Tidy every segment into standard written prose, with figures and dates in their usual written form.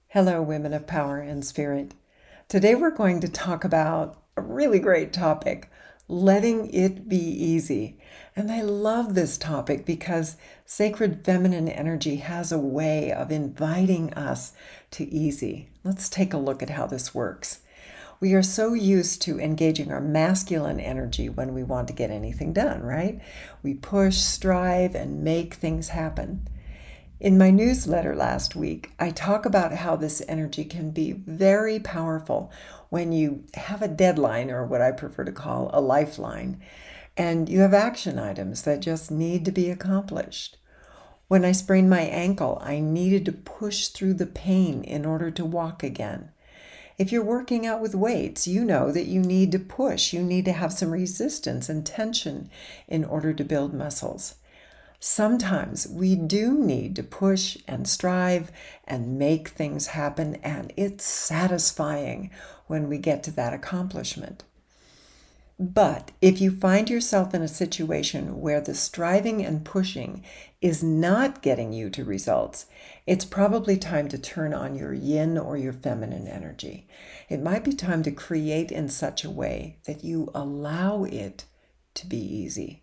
Hello, women of power and spirit. Today we're going to talk about a really great topic, letting it be easy. And I love this topic because sacred feminine energy has a way of inviting us to easy. Let's take a look at how this works. We are so used to engaging our masculine energy when we want to get anything done, right? We push, strive, and make things happen. In my newsletter last week, I talk about how this energy can be very powerful when you have a deadline, or what I prefer to call a lifeline, and you have action items that just need to be accomplished. When I sprained my ankle, I needed to push through the pain in order to walk again. If you're working out with weights, you know that you need to push. You need to have some resistance and tension in order to build muscles. Sometimes we do need to push and strive and make things happen, and it's satisfying when we get to that accomplishment. But if you find yourself in a situation where the striving and pushing is not getting you to results, it's probably time to turn on your yin or your feminine energy. It might be time to create in such a way that you allow it to be easy.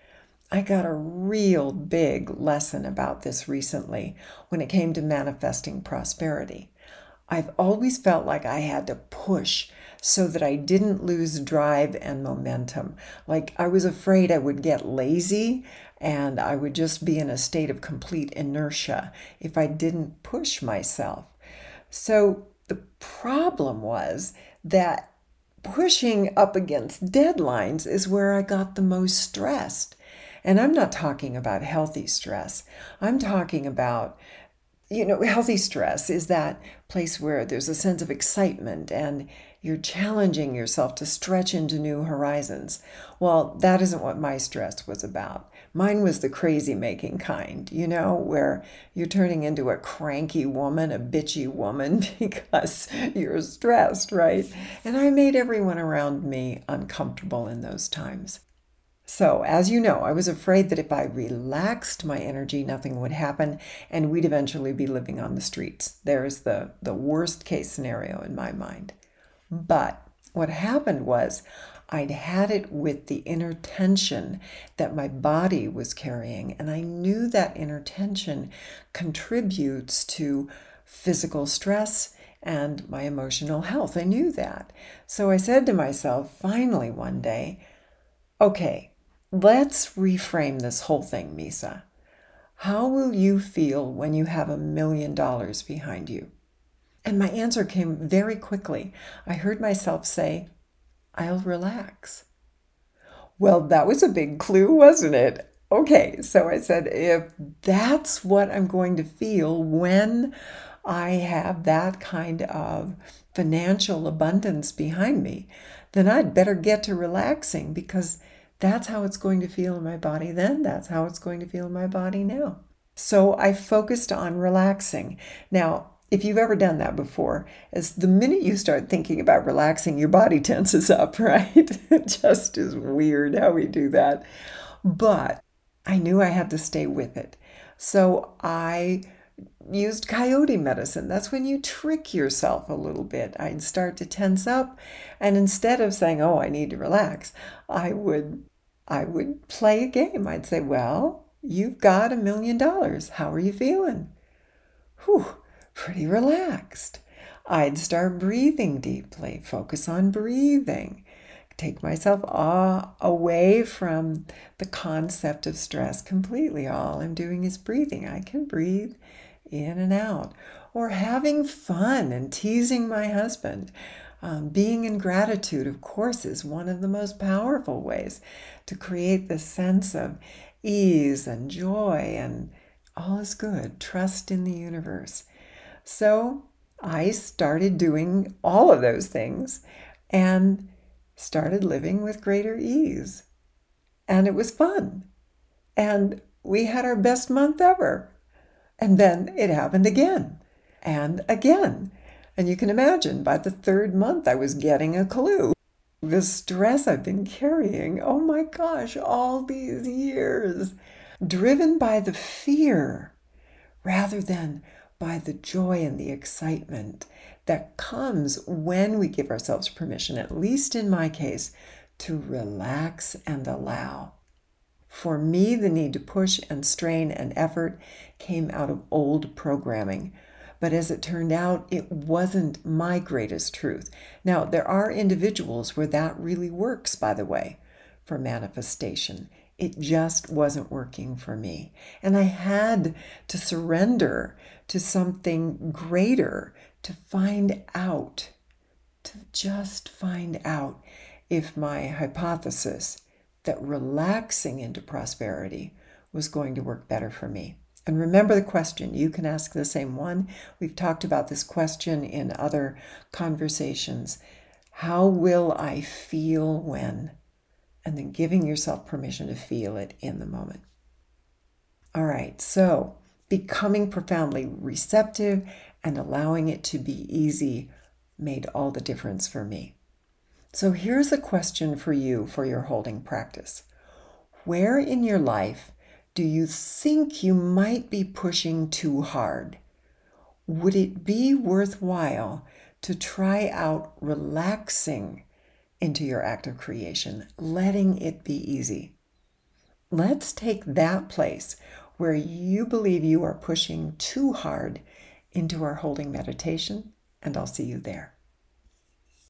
I got a real big lesson about this recently when it came to manifesting prosperity. I've always felt like I had to push so that I didn't lose drive and momentum. Like I was afraid I would get lazy and I would just be in a state of complete inertia if I didn't push myself. So the problem was that pushing up against deadlines is where I got the most stressed. And I'm not talking about healthy stress. I'm talking about, healthy stress is that place where there's a sense of excitement and you're challenging yourself to stretch into new horizons. Well, that isn't what my stress was about. Mine was the crazy making kind, where you're turning into a cranky woman, a bitchy woman because you're stressed, right? And I made everyone around me uncomfortable in those times. So, as you know, I was afraid that if I relaxed my energy, nothing would happen and we'd eventually be living on the streets. There's the worst case scenario in my mind. But what happened was I'd had it with the inner tension that my body was carrying, and I knew that inner tension contributes to physical stress and my emotional health. I knew that. So I said to myself, finally one day, okay, let's reframe this whole thing, Misa. How will you feel when you have $1 million behind you? And my answer came very quickly. I heard myself say, I'll relax. Well, that was a big clue, wasn't it? Okay, so I said, if that's what I'm going to feel when I have that kind of financial abundance behind me, then I'd better get to relaxing because that's how it's going to feel in my body then. That's how it's going to feel in my body now. So I focused on relaxing. Now, if you've ever done that before, as the minute you start thinking about relaxing, your body tenses up, right? It just is weird how we do that. But I knew I had to stay with it. So I used coyote medicine. That's when you trick yourself a little bit. I'd start to tense up, and instead of saying, oh, I need to relax, I would play a game. I'd say, well, you've got $1 million. How are you feeling? Whew, pretty relaxed. I'd start breathing deeply, focus on breathing, take myself away from the concept of stress completely. All I'm doing is breathing. I can breathe in and out. Or having fun and teasing my husband. Being in gratitude, of course, is one of the most powerful ways to create this sense of ease and joy and all is good. Trust in the universe. So I started doing all of those things and started living with greater ease. And it was fun. And we had our best month ever. And then it happened again and again. And you can imagine, by the third month, I was getting a clue. The stress I've been carrying, oh my gosh, all these years, driven by the fear rather than by the joy and the excitement that comes when we give ourselves permission, at least in my case, to relax and allow. For me, the need to push and strain and effort came out of old programming. But as it turned out, it wasn't my greatest truth. Now, there are individuals where that really works, by the way, for manifestation. It just wasn't working for me. And I had to surrender to something greater to find out, to just find out if my hypothesis that relaxing into prosperity was going to work better for me. And remember the question. You can ask the same one. We've talked about this question in other conversations. How will I feel when? And then giving yourself permission to feel it in the moment. All right, so becoming profoundly receptive and allowing it to be easy made all the difference for me. So here's a question for you for your holding practice. Where in your life do you think you might be pushing too hard? Would it be worthwhile to try out relaxing into your act of creation, letting it be easy? Let's take that place where you believe you are pushing too hard into our holding meditation, and I'll see you there.